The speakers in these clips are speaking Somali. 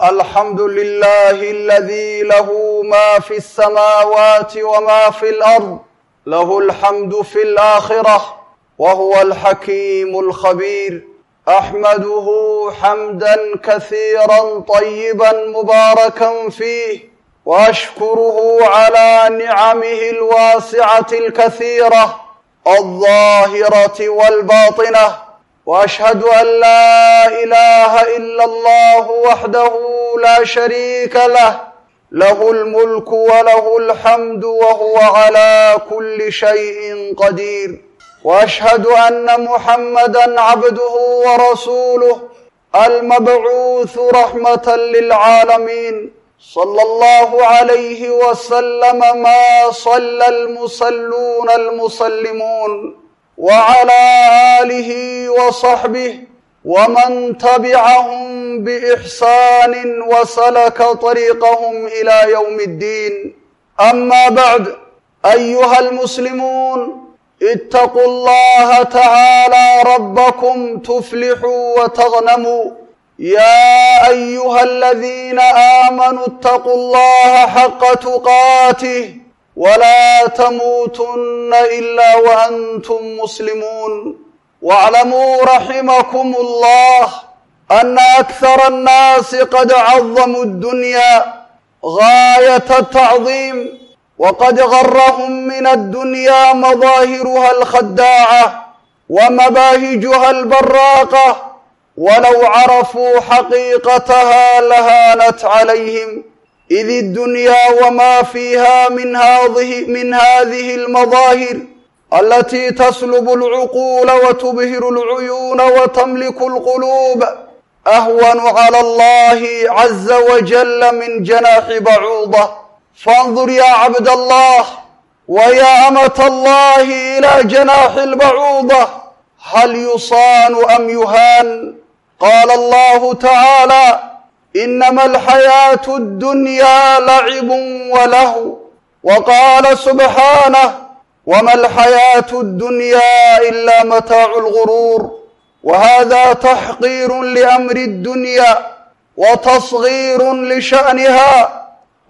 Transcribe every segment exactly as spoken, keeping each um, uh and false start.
الحمد لله الذي له ما في السماوات وما في الأرض، له الحمد في الآخرة وهو الحكيم الخبير. أحمده حمدا كثيرا طيبا مباركا فيه، وأشكره على نعمه الواسعة الكثيرة الظاهرة والباطنة، وأشهد أن لا إله إلا الله وحده لا شريك له، له الملك وله الحمد وهو على كل شيء قدير. وأشهد أن محمدا عبده ورسوله المبعوث رحمة للعالمين، صلى الله عليه وسلم ما صلى المصلون المسلمون، وعلى آله وصحبه ومن تبعهم بإحسان وسلك طريقهم إلى يوم الدين. أما بعد، أيها المسلمون، اتقوا الله تعالى ربكم تفلحوا وتغنموا. يا أيها الذين آمنوا اتقوا الله حق تقاته ولا تموتن إلا وأنتم مسلمون. واعلموا رحمكم الله أن أكثر الناس قد عظموا الدنيا غاية التعظيم، وقد غرهم من الدنيا مظاهرها الخداعة ومباهجها البراقة، ولو عرفوا حقيقتها لهانت عليهم، إذ الدنيا وما فيها من هذه من هذه المظاهر التي تسلب العقول وتبهر العيون وتملك القلوب أهون على الله عز وجل من جناح بعوضة. فانظر يا عبد الله ويا أمة الله إلى جناح البعوضة، هل يصان أم يهان؟ قال الله تعالى: إنما الحياة الدنيا لعب ولهو. وقال سبحانه: وما الحياة الدنيا إلا متاع الغرور. وهذا تحقير لأمر الدنيا وتصغير لشأنها،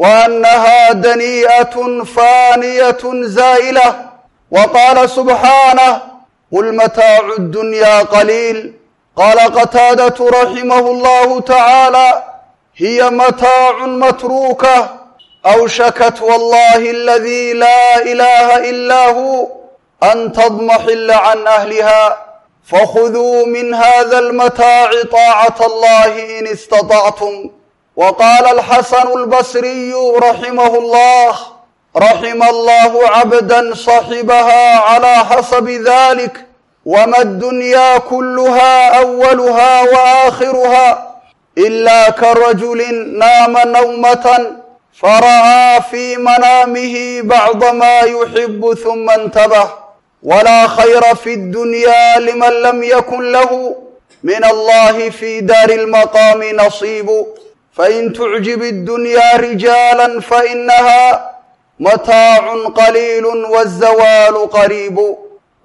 وأنها دنيئة فانية زائلة. وقال سبحانه: قل متاع الدنيا قليل. قال قتادة رحمه الله تعالى: هي متاع متروكة، أوشكت والله الذي لا إله إلا هو أن تضمحل عن أهلها، فخذوا من هذا المتاع طاعة الله إن استطعتم. وقال الحسن البصري رحمه الله: رحم الله عبدا صحبها على حسب ذلك، وما الدنيا كلها أولها وآخرها إلا كرجل نام نومة فرأى في منامه بعض ما يحب ثم انتبه. ولا خير في الدنيا لمن لم يكن له من الله في دار المقام نصيب. فإن تعجب الدنيا رجالا فإنها متاع قليل والزوال قريب.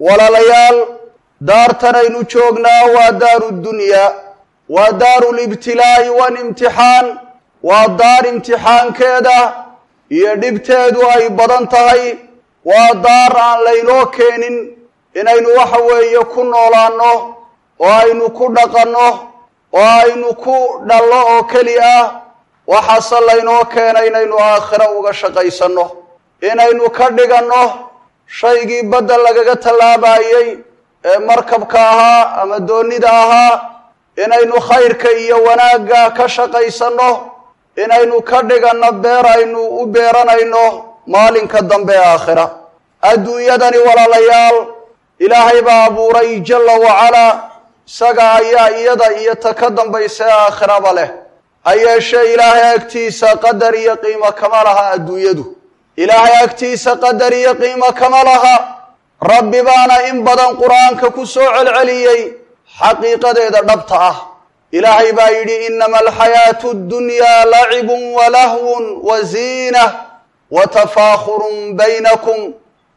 ولليال daartanaynu joognaa waa daaru dunyaa, waa daaru libtilaa'i walimtixaan, waa daar imtixaankeeda iyo dhibteedu ay badan tahay, waa daar aan laynoo keenin inaynu waxa weeye ku noolaanno oo aynu ku dhaqanno oo aynu ku dhallo oo keli ah. waxaase laynoo keenay inaynu aakhiro uga shaqaysanno, inaynu ka dhiganno shaygii badda lagaga tallaabayey ee markabka ahaa ama doonida ahaa, inaynu khayrka iyo wanaagga ka shaqaysanno, inaynu ka dhiganno beer aynu u beeranayno maalinka dambe ee aakhira. adduunyadani walaalayaal ilaahay baa abuuray jalla wacalaa, isaga ayaa iyada iyo ta ka dambaysa ee aakhiraba leh. ha yeeshee ilaahay agtiisa qadar iyo qiimo kama laha adduunyadu, ilaahay agtiisa qadar iyo qiimo kama laha. rabbi baana in badan qur'aanka ku soo celceliyey xaqiiqadeeda dhabta ah. ilaahay baa yidhi: inama alxayaatu ddunyaa lacibun walahwun waziinah watafaakhurun baynakum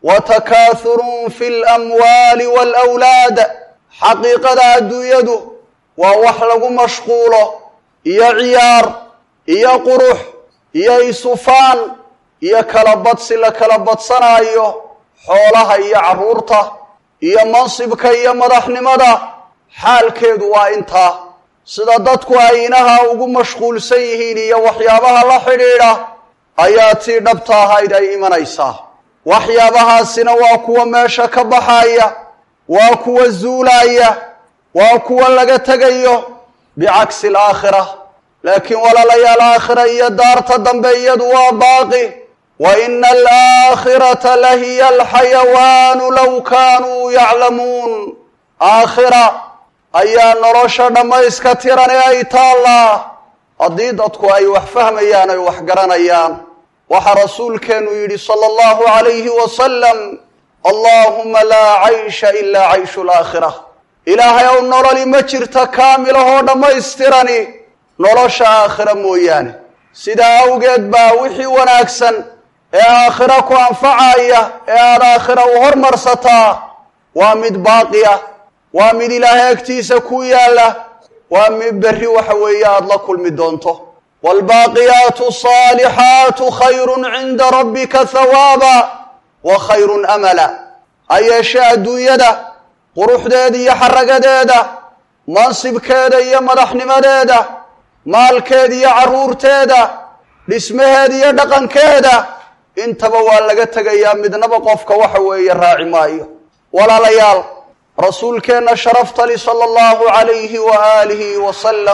watakaahurun fi lamwaali waalawlaad. xaqiiqada adduunyadu waa wax lagu mashquulo iyo ciyaar iyo qurux iyo isufaan iyo kala badsi la kala badsanaayo xoolaha iyo carruurta iyo mansibka iyo madaxnimada xaalkeedu waa intaa sida dadku ay inaha ugu mashquulsan yihiin iyo waxyaabaha la xidhiidha ayaa tii dhabta ahayd ay imanaysaa waxyaabahaasina waa kuwa meesha ka baxaya waa kuwa zuulaya waa kuwa laga tegayo bicagsi alaakhira laakiin walaalayaal aakhira iyo daarta dambe iyadu waa baaqi wa ina alaakhirata lahiya alxayawaanu low kaanuu yaclamuun aakhira ayaa nolosha dhammayska tiran ee ay taallaa haddii dadku ay wax fahmayaan ay wax garanayaan waxaa rasuulkeenu yidhi sala allahu calayhi wasalam allaahuma laa caysha ilaa cayshu alaakhira ilaahay ow nololi ma jirta kaamilahoo dhammaystirani nolosha aakhira mooyaane sidaa awgeed baa wixii wanaagsan ee aakhira ku anfacaya ee aad aakhira u hormarsataa waa mid baaqi ah waa mid ilaahay agtiisa ku yaalla waa mid berri waxa weeye aada la kulmi doonto waalbaaqiyaatu asaalixaatu khayrun cinda rabbika hawaaba wa khayrun amala ha yeeshee adduunyada quruxdeeda iyo xaragadeeda mansibkeeda iyo madaxnimadeeda maalkeeda iyo carruurteeda dhismaheeda iyo dhaqankeeda intaba waa laga tegayaa midnaba qofka waxa weeye raaci maayo walaalayaal rasuulkeenna sharafta li sala allahu calayhi wa aalihi wasalam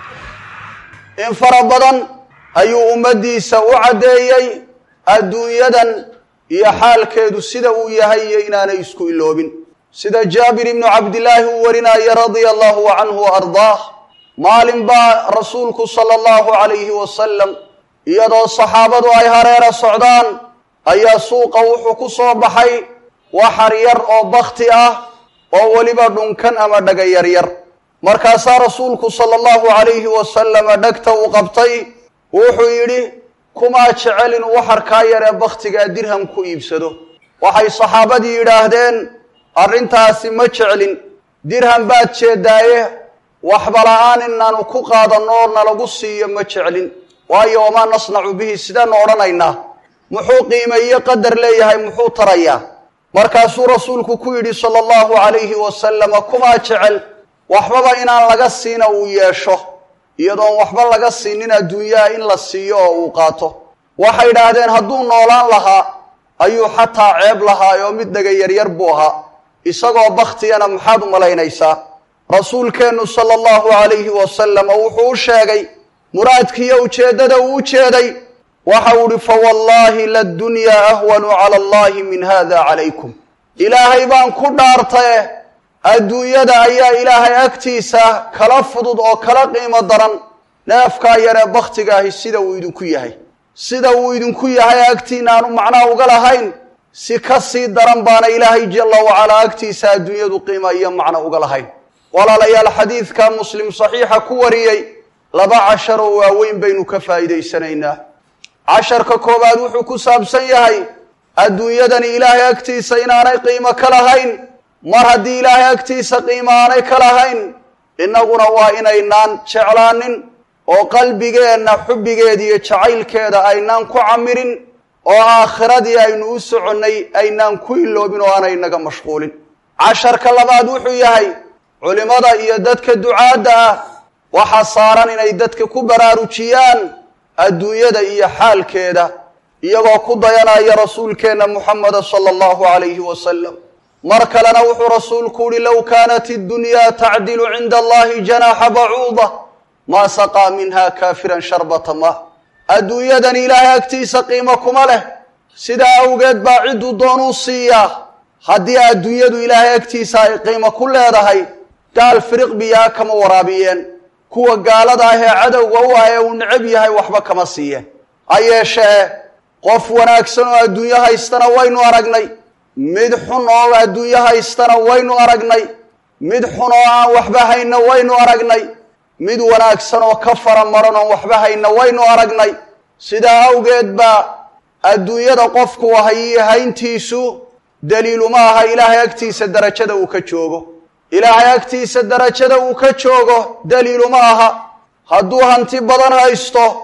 in fara badan ayuu ummaddiisa u caddeeyey adduunyadan iyo xaalkeedu sida uu yahay iyo inaanay isku iloobin sida jaabir ibnu cabdillaahi uu warinaya radia allahu canhu wa ardaah maalin baa rasuulku sala allahu calayhi wasalam iyadoo saxaabadu ay hareera socdaan ayaa suuqa wuxuu ku soo baxay waxar yar oo bakti ah oo weliba dhunkan ama dhaga yaryar markaasaa rasuulku sala allahu calayhi wasalama dhegta uu qabtay wuxuu yidhi kumaa jecel inuu waxarkaa yar ee bakhtigaa dirham ku iibsado waxay saxaabadii yidhaahdeen arrintaasi ma jeclin dirham baad jeedaaye waxba la-aan inaanu ku qaadanoo nalagu siiyo ma jeclin waayo wamaa nasnacu bihi sidaanu odhanaynaa muxuu qiimeeye qadar leeyahay muxuu tarayaa markaasuu rasuulku ku yidhi sala allahu calayhi wasalama kumaa jecel waxbaba inaan laga siina uu yeesho iyadoon waxba laga siinin adduunyaha in la siiyo oo uu qaato waxay idhaahdeen hadduu noolaan lahaa ayuu xataa ceeb lahaayoo mid dhaga yaryar buu ahaa isagoo bakhtiyana maxaad u malaynaysaa rasuulkeennu sala allahu calayhi wasalama wuxuu u sheegay muraadkiiyo ujeeddada uu u jeeday waxa uu ihi fawallaahi ladunyaa ahwanu cala allahi min hada calaykum ilaahay baan ku dhaartaye adduunyada ayaa ilaahay agtiisa kala fudud oo kala qiimo daran neefkaa yaree bakhtigaahi sida uu idinku yahay sida uu idinku yahay agtiina aanu macnaha uga lahayn si ka sii daran baana ilaahay jalla wacalaa agtiisa adduunyadu qiima iyo macno uga lahayn walaalayaal xadiidka muslim saxiixa ku wariyey laba cashar oo waaweyn baynu ka faa'iidaysanaynaa casharka koowaad wuxuu ku saabsan yahay adduunyadani ilaahay agtiisa inaanay qiimo ka lahayn mar haddii ilaahay agtiisa qiimo aanay ka lahayn innaguna waa inaynaan jeclaanin oo qalbigeenna xubbigeeda iyo jacaylkeeda aynaan ku camirin oo aakhiradii aynu u soconnay aynaan ku iloobin oo aanay naga mashquulin casharka labaad wuxuu yahay culimmada iyo dadka ducaadda ah waxaa saaran inay dadka ku baraarujiyaan adduunyada iyo xaalkeeda iyagoo ku dayanaya rasuulkeenna muxameda sala allahu calayhi wasalam mar kalena wuxuu rasuulku uhi low kaanat iddunyaa tacdilu cinda allahi janaaxa bacuuda maa saqaa minha kaafiran sharbata ma adduunyadani ilaahay agtiisa qiimo kuma leh sidaa awgeed baa cidduu doonuu siiyaa haddii adduunyadu ilaahay agtiisa ay qiimo ku leedahay gaal firiq biyaa kama waraabiyeen kuwa gaalada ah ee cadowga u ah ee uu necab yahay waxba kama siiyeen ha yeeshee qof wanaagsan oo adduunyo haystana waynu aragnay mid xun oo adduunyo haystana waynu aragnay mid xun oo aan waxba hayna waynu aragnay mid wanaagsan oo ka fara maran oon waxba hayna waynu aragnay sidaa awgeed baa adduunyada qofku hay hayntiisu daliiluma aha ilaahay agtiisa darajada uu ka joogo ilaahay agtiisa darajada uu ka joogo daliiluma aha hadduu hanti badan haysto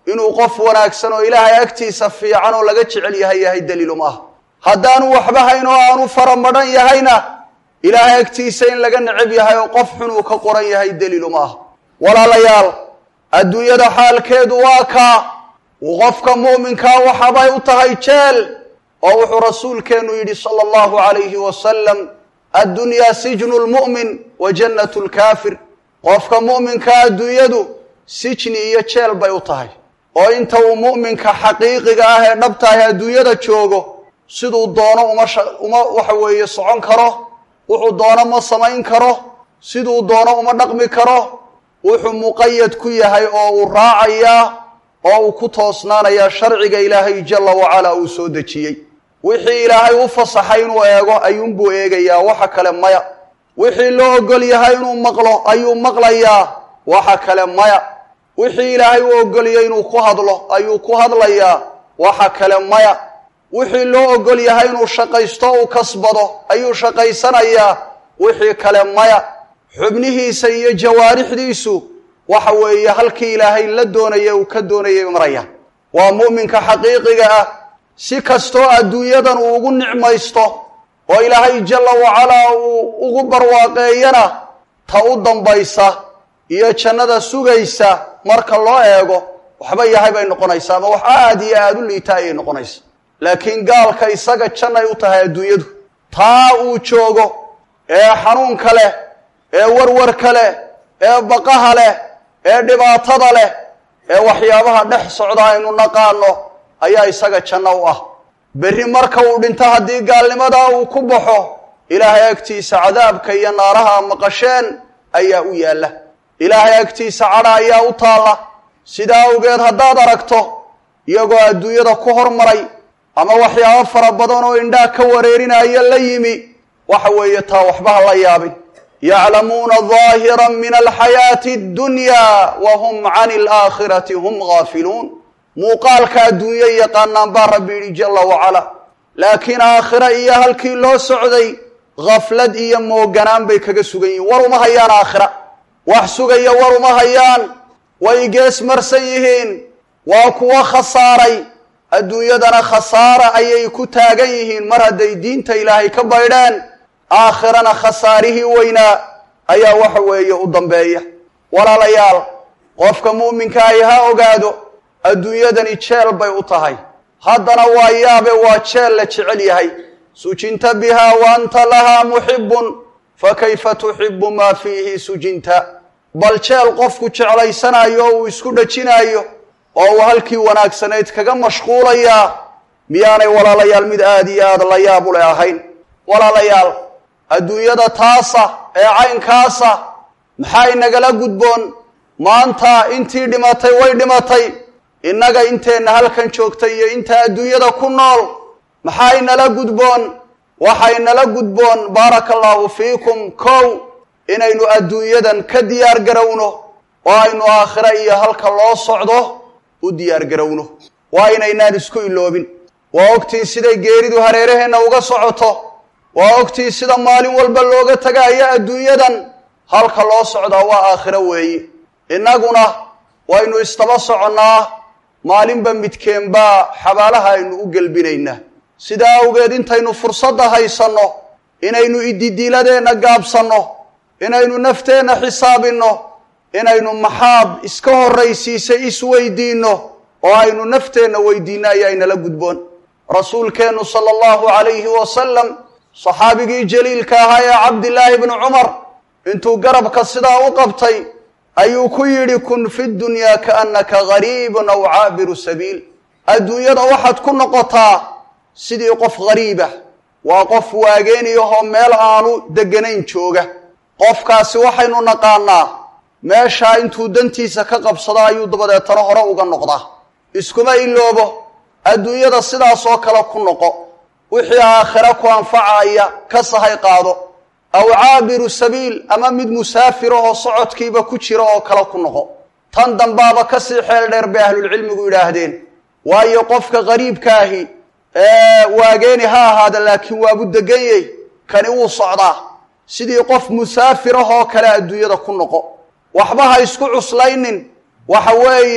inuu qof wanaagsan oo ilaahay agtiisa fiican oo laga jecel yahay yahay daliil uma aha haddaanu waxba hayn oo aanu faramadhan yahayna ilaahay agtiisa in laga necab yahay oo qof xun uu ka qoran yahay daliil uma aha walaalayaal adduunyada xaalkeedu waa kaa qofka mu'minkaa waxabay u tahay jeel oo wuxuu rasuulkeennu yidhi sala allahu calayhi wasalam addunyaa sijnu lmu'min wa jannatu lkaafir qofka mu'minkaa adduunyadu sijni iyo jeel bay u tahay oo inta uu mu'minka xaqiiqiga ah ee dhabtahay adduunyada joogo siduu doono uma uma waxa weeye socon karo wuxuu doono ma samayn karo siduu doono uma dhaqmi karo wuxuu muqayad ku yahay oo uu raacayaa oo uu ku toosnaanayaa sharciga ilaahay jalla wacalaa uu soo dejiyey wixii ilaahay u fasaxay inuu eego ayuunbuu eegayaa waxa kale maya wixii loo ogol yahay inuu maqlo ayuu maqlayaa waxa kale maya wixii ilaahay u ogoliyay inuu ku hadlo ayuu ku hadlayaa waxa kale maya wixii loo ogol yahay inuu shaqaysto uu kasbado ayuu shaqaysanayaa wixii kale maya xubnihiisa iyo jawaarixdiisu waxa weeye halkii ilaahay la doonaya uu ka doonayay maraya waa mu'minka xaqiiqiga ah si kastoo adduunyadan uu ugu nicmaysto oo ilaahay jalla wacalaa uu ugu barwaaqeeyana ta u dambaysa iyo jannada sugaysa marka loo eego waxba yahay bay noqonaysaa ama wax aad iyo aad u liita ayay noqonaysaa laakiin gaalka isaga jannay u tahay adduunyadu taa uu joogo ee xanuunka leh ee warwarka leh ee baqaha leh ee dhibaatada leh ee waxyaabaha dhex socda aynu naqaano ayaa isaga janno u ah berri marka uu dhinto haddii gaalnimadaa uu ku baxo ilaahay agtiisa cadaabka iyo naaraha maqasheen ayaa u yaalla ilaahay agtiisa cadha ayaa u taalla sidaa awgeed haddaad aragto iyagoo adduunyada ku hormaray ama waxyaabo fara badan oo indhaha ka wareerinaya la yimi waxa weeye taa waxba ha la yaabin yaclamuuna daahiran min alxayaati addunyaa wa hum cani alaakhirati hum gaafiluun muuqaalka adduunye yaqaanaan baa rabbi yidhi jalla wacalaa laakiin aakhira iyo halkii loo socday khaflad iyo mooganaan bay kaga sugan yihiin war uma hayaan aakhira wax sugaya war uma hayaan way gees marsan yihiin waa kuwa khasaaray adduunyadana khasaara ayay ku taagan yihiin mar hadday diinta ilaahay ka baydheen aakhirana khasaarihii weynaa ayaa waxa weeye u dambeeya walaalayaal qofka mu'minkaahi ha ogaado adduunyadani jeel bay u tahay haddana waa yaabe waa jeel la jecel yahay sujinta bihaa wa anta lahaa muxibbun fakayfa tuxibu maa fiihi sujinta bal jeel qofku jeclaysanayo oo uu isku dhajinaayo oo uu halkii wanaagsanayd kaga mashquulayaa miyaanay walaalayaal mid aad iyo aad la yaab u leh ahayn walaalayaal adduunyada taasa ee caynkaasa maxaa inagala gudboon maanta intii dhimatay way dhimatay innaga inteenna halkan joogtay iyo inta adduunyada ku nool maxaa inala gudboon waxa inala gudboon baaraka allaahu fiikum kow inaynu adduunyadan ka diyaar garowno oo aynu aakhira iyo halka loo socdo u diyaar garowno waa inaynaan isku iloobin waa ogtiin siday geeridu hareeraheenna uga socoto waa ogtiin sida maalin walba looga tagaaya adduunyadan halka loo socdaa waa aakhiro weeye innaguna waynu istaba soconnaa maalinba midkeenbaa xabaalaha aynu u gelbinaynaa sidaa awgeed intaynu fursadda haysanno inaynu ididiiladeenna gaabsanno inaynu nafteenna xisaabinno inaynu maxaad iska horraysiisay isweydiinno oo aynu nafteenna weydiinno ayaa inala gudboon rasuulkeennu sala allahu calayhi wasalam saxaabigii jaliilka ahaa ee cabdillaahi bni cumar intuu garabka sidaa u qabtay ayuu ku yidhi kun fi dunyaa kaannaka gariibun aw caabiru sabiil adduunyada waxaad ku noqotaa sidii qof gariibah waa qof waageeniyahoo meel aanu degganayn jooga qofkaasi waxaynu naqaanaa meeshaa intuu dantiisa ka qabsado ayuu dabadeetana hore uga noqdaa iskuma iloobo adduunyada sidaas oo kale ku noqo wixii aakhira ku anfacaya ka sahay qaado aw caabiru sabiil ama mid musaafirahoo socodkiiba ku jira oo kale ku noqo tan dambaaba ka sii xeel dheer bay ahlulcilmigu yidhaahdeen waayo qofka qariibkaahi ee waageeni ha ahaada laakiin waabu deganyey kani wuu socdaa sidii qof musaafirahoo kale adduunyada ku noqo waxba ha isku cuslaynin waxa weeye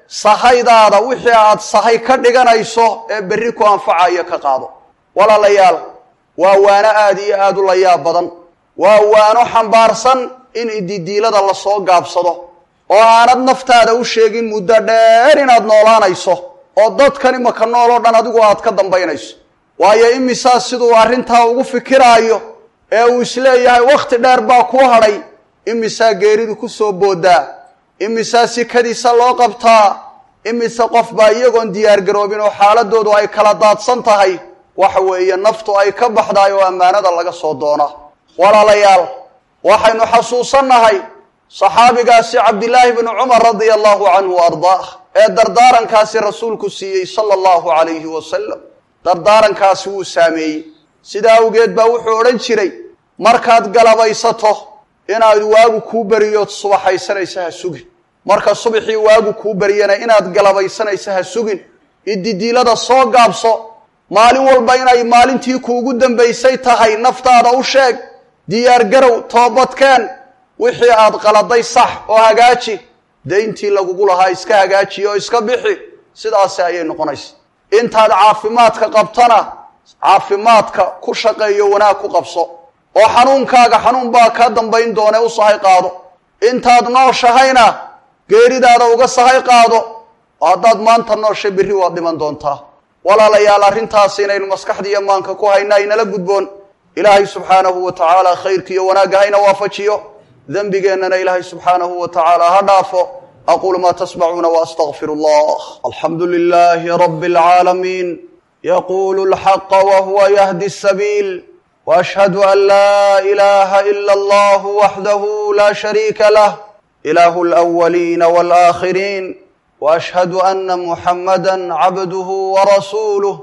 sahaydaada wixii aad sahay ka dhiganayso ee berri ku anfacaya ka qaado walaalayaal waa waano aad iyo aad u la yaab badan waa waano xambaarsan in ididiilada la soo gaabsado oo aanad naftaada u sheegin muddo dheer inaad noolaanayso oo dadkani maka nool oo dhan adigu aad ka dambaynayso waayo imisaa siduu arrintaa ugu fikiraayo ee uu isleeyahay wakhti dheer baa kuu hadhay imisaa geeridu ku soo booddaa imisaa sikadiisa loo qabtaa imise qof baa iyagoon diyaargaroobin oo xaaladoodu ay kala daadsan tahay waxa weeye naftu ay ka baxdaay oo ammaanada laga soo doona walaalayaal waxaynu xasuusannahay saxaabigaasi cabdillaahi bnu cumar radia allahu canhu wa ardaah ee dardaarankaasi rasuulku siiyey sala allahu calayhi wasalam dardaarankaasi wuu saameeyey sidaa awgeed baa wuxuu odhan jiray markaad galabaysato inaad waagu kuu beriyood subaxaysanaysa ha sugin marka subaxii waagu kuu beriyana inaad galabaysanaysa ha sugin ididiilada soo gaabso maalin walba inay maalintii kuugu dambaysay tahay naftaada u sheeg diyaargarow toobadkeen wixii aad qaladay sax oo hagaaji dayntii lagugu lahaa iska hagaajiyo oo iska bixi sidaasi ayay noqonaysa intaad caafimaadka qabtana caafimaadka ku shaqeeyo wanaag ku qabso oo xanuunkaaga xanuun baa kaa dambayn doone u sahay qaado intaad nooshahayna geeridaada uga sahay qaado oo haddaad maanta nooshay berri waad dhiman doontaa walaalayaal arrintaasi inaynu maskaxda iyo maanka ku hayna inala gudboon ilaahay subxaanahu wa tacaala khayrkiiyo wanaagga hayna waafajiyo dembigeennana ilaahay subxaanahu wa tacaala ha dhaafo aquulu maa tasmacuuna waastagfiru allah alxamdu lilaahi rabbi alcaalamiin yaquulu alxaqa wahuwa yahdi asabiil وأشهد أن لا إله إلا الله وحده لا شريك له إله الأولين والآخرين وأشهد أن محمدا عبده ورسوله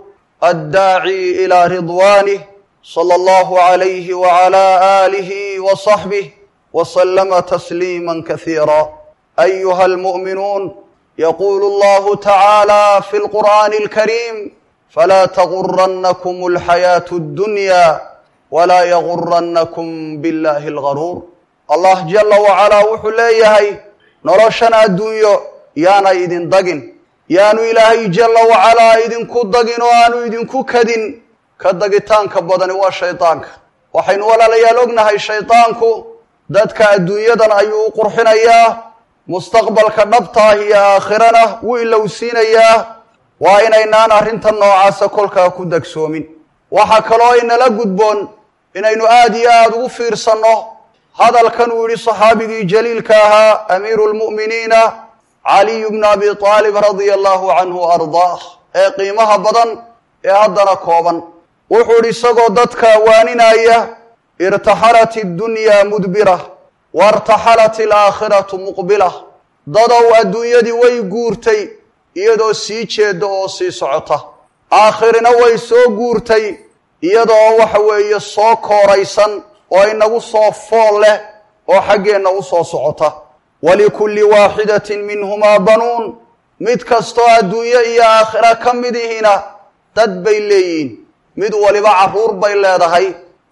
الداعي إلى رضوانه صلى الله عليه وعلى آله وصحبه وسلم تسليما كثيرا أيها المؤمنون يقول الله تعالى في القرآن الكريم فلا تغرنكم الحياة الدنيا ولا يغرنكم بالله الغرور الله جل وعلا wuxuu leeyahay noloshana adduunyo yaana idin dagin yaanu ilaahay jalla wacala idinku dagin oo aanu idinku kadin ka dagitaanka badani waa shaydaanka waxaynu walaalayaal ognahay shaydaanku dadka adduunyadan ayuu u qurxinayaa mustaqbalka dhabta iyo aakhirana wuu ilowsiinayaa waa inaynaan arrintan noocaasa kolkaa ku dagsoomin waxa kaloo inala gudboon inaynu aad iyo aada ugu fiirsanno hadalkan uu yidhi saxaabigii jaliilka ahaa amiiru lmu'miniina caliyu bnu abi aalib radia allahu canhu ardaah ee qiimaha badan ee haddana kooban wuxuu yidhi isagoo dadka waaninaya irtaxalat iddunyaa mudbira waartaxalat alaakhiratu muqbila dadow adduunyadii way guurtay iyadoo sii jeeda oo sii socota aakhirina way soo guurtay iyadoo waxa weeye soo kooraysan oo inagu soo fool leh oo xaggeenna u soo socota walikulli waaxidatin minhumaa banuun mid kastoo adduunye iyo aakhira ka mid ihina dad bay leeyihiin mid waliba carruur bay leedahay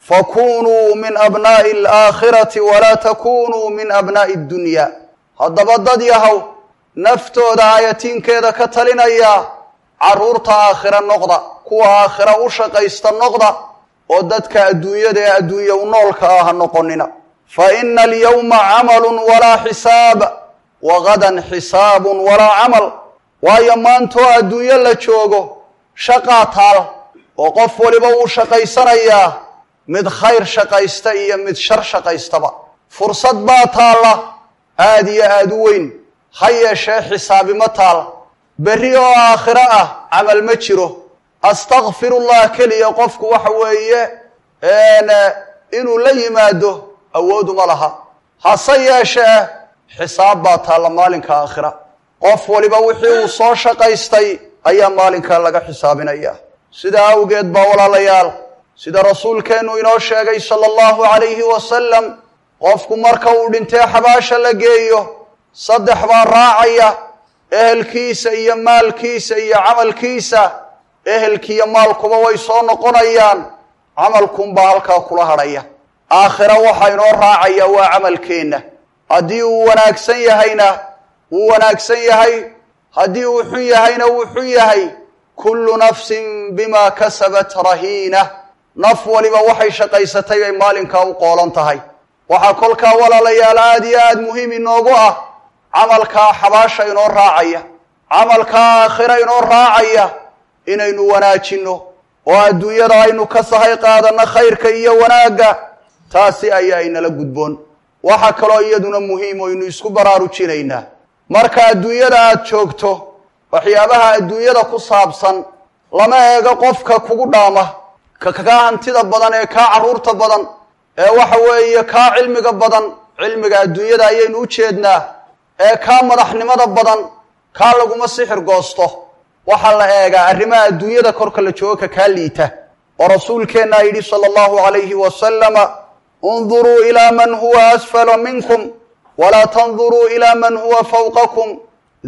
fakunuu min abnaa'i alaakhirati walaa takunuu min abnaa'i addunya haddaba dad yahow naftooda aayatiinkeeda ka talinaya carruurta aakhira noqda kuwa aakhira u shaqaysta noqda oo dadka adduunyada ee adduunya u noolka ah ha noqonina fa ina alyawma camalun walaa xisaab wa gadan xisaabun walaa camal waayo maantoo adduunyo la joogo shaqaa taal oo qof waliba wuu shaqaysanayaa mid khayr shaqaysta iyo mid shar shaqaystaba fursad baa taalla aad iyo aad u weyn ha yeeshee xisaabima taal berri oo aakhiro ah camal ma jiro astakfirullah keliya qofku waxa weeye inuu la yimaado awooduma laha hase yeeshee xisaab baa taalla maalinka aakhira qof waliba wixii uu soo shaqaystay ayaa maalinkaa laga xisaabinaya sidaa awgeed baa walaalayaal sida rasuulkeennu inoo sheegay sala allahu calayhi wasalam qofku marka uu dhintee xabaasha la geeyo saddex baa raacaya ehelkiisa iyo maalkiisa iyo camalkiisa ehelkiiyo maalkuba way soo noqonayaan camalkunbaa halkaa kula hadhaya aakhira waxaa inoo raacaya waa camalkeenna haddii uu wanaagsan yahayna wuu wanaagsan yahay haddii uu xun yahayna wuu xun yahay kullu nafsin bimaa kasabat rahiina naf waliba waxay shaqaysatay bay maalinkaa u qoolan tahay waxaa kolkaa walaalayaal aad iyo aad muhiim inoogu ah camalkaa xabaasha inoo raacaya camalkaa aakhira inoo raacaya inaynu wanaajinno oo adduunyada aynu ka sahay qaadanno khayrka iyo wanaagga taasi ayaa inala gudboon waxaa kaloo iyaduna muhiim oo aynu isku baraarujinaynaa marka adduunyada aad joogto waxyaabaha adduunyada ku saabsan lama eego qofka kugu dhaama ka kaa hantida badan ee kaa carruurta badan ee waxa weeye kaa cilmiga badan cilmiga adduunyada ayaynu u jeednaa ee kaa madaxnimada badan kaa laguma sixir goosto waxaa la eegaa arrimaha adduunyada korka la joogo ka kaa liita oo rasuulkeennaa yidhi sala allahu calayhi wasalama unduruu ilaa man huwa asfala minkum walaa tanduruu ilaa man huwa fawqakum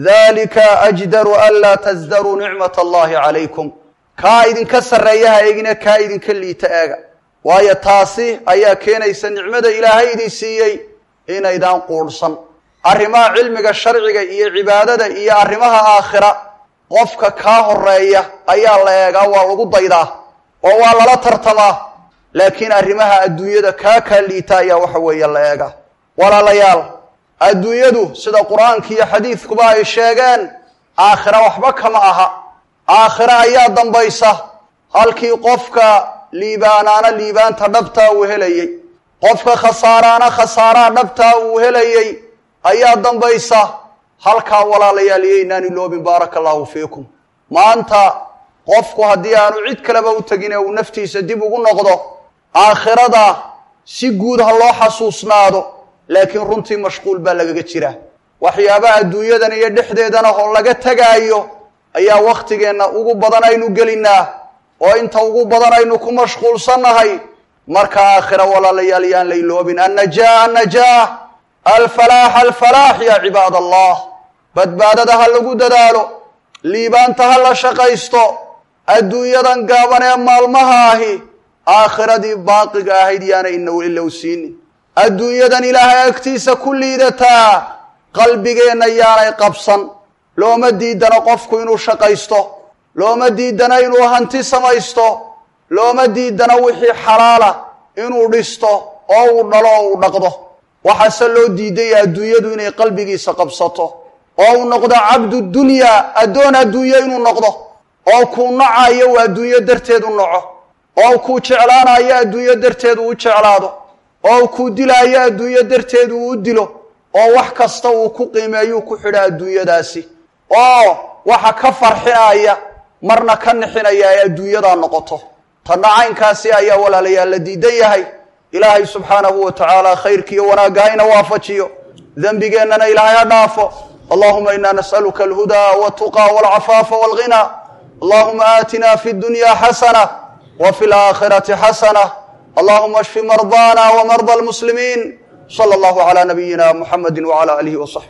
dalika ajdaru an laa tasdaruu nicmat allahi calaykum kaa idinka sarreeyaha eegina kaa idinka liita eega waayo taasi ayaa keenaysa nicmada ilaahay idin siiyey inaydaan quudhsan arrimaha cilmiga sharciga iyo cibaadada iyo arrimaha aakhira qofka kaa horeeya ayaa la eegaa waa lagu daydaa oo waa lala tartamaa laakiin arrimaha adduunyada kaa kaa liita ayaa waxa weeye la eegaa walaalayaal adduunyadu sida qur-aanka iyo xadiidkuba ay sheegeen aakhira waxba kama aha aakhira ayaa dambaysa halkii qofka liibaanaana liibaanta dhabtaa uu helayey qofka khasaaraana khasaaraha dhabtaa uu helayey ayaa dambaysa halkaa walaalayaal iyaynaan iloobin baaraka allahu fiikum maanta qofku haddii aanu cid kaleba u tegin ee uu naftiisa dib ugu noqdo aakhirada si guud ha loo xasuusnaado laakiin runtii mashquul baa lagaga jira waxyaabaha adduunyadan iyo dhexdeedana oo laga tegaayo ayaa wakhtigeenna ugu badan aynu gelinaa oo inta ugu badan aynu ku mashquulsannahay marka aakhira walaalayaal yaan la iloobin annajaa annajaa alfalaax alfalaax yaa cibaad allah badbaadada ha lagu dadaalo liibaanta ha la shaqaysto adduunyadan gaaban ee maalmaha ahi aakhiradii baaqiga ahayd yaana inaw ilowsiinin adduunyadan ilaahay agtiisa ku liidataa qalbigeenna yaanay qabsan looma diidana qofku inuu shaqaysto looma diidana inuu hanti samaysto looma diidana wixii xalaala inuu dhisto oo uu dhalo oo uu dhaqdo waxaase loo diidaya adduunyadu inay qalbigiisa qabsato oo uu noqdo cabdu dunyaa addoon adduunye inuu noqdo oo kuu nacayo uu adduunyo darteed u naco oo kuu jeclaanayo adduunyo darteed uu u jeclaado oo kuu dilaayo adduunyo darteed uu u dilo oo wax kasta uu ku qiimeeyuu ku xidha adduunyadaasi oo waxa ka farxinaya marna ka nixinaya ay adduunyadaa noqoto tanna caynkaasi ayaa walaalayaal la diidan yahay ilaahay subxaanahu wa tacaala khayrkiiyo wanaagga hayna waafajiyo dembigeennana ilaahay ha dhaafo allahuma inaa nas'aluka alhudaa waltuqaa walcafaafa walghinaa allahuma aatina fi ddunyaa xasana wa fi laakhirati xasana allahuma ashfi mardaana wa marda almuslimiin sala allahu calaa nabiyina muxamedi wacala aalihi wasaxbi